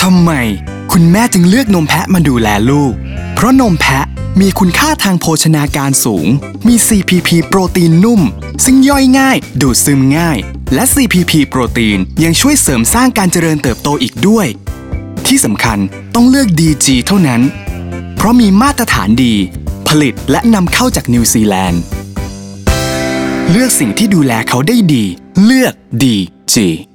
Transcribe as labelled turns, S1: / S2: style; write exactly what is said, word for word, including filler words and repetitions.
S1: ำไมคุณแม่จึงเลือกนมแพะมาดูแลลูกเพราะนมแพะมีคุณค่าทางโภชนาการสูงมี ซี พี พี โปรตีนนุ่มซึ่งย่อยง่ายดูดซึมง่ายและ ซี พี พี โปรตีนยังช่วยเสริมสร้างการเจริญเติบโตอีกด้วยที่สำคัญต้องเลือก ดี จี เท่านั้นเพราะมีมาตรฐานดีผลิตและนำเข้าจากนิวซีแลนด์เลือกสิ่งที่ดูแลเขาได้ดีเลือก ดี จี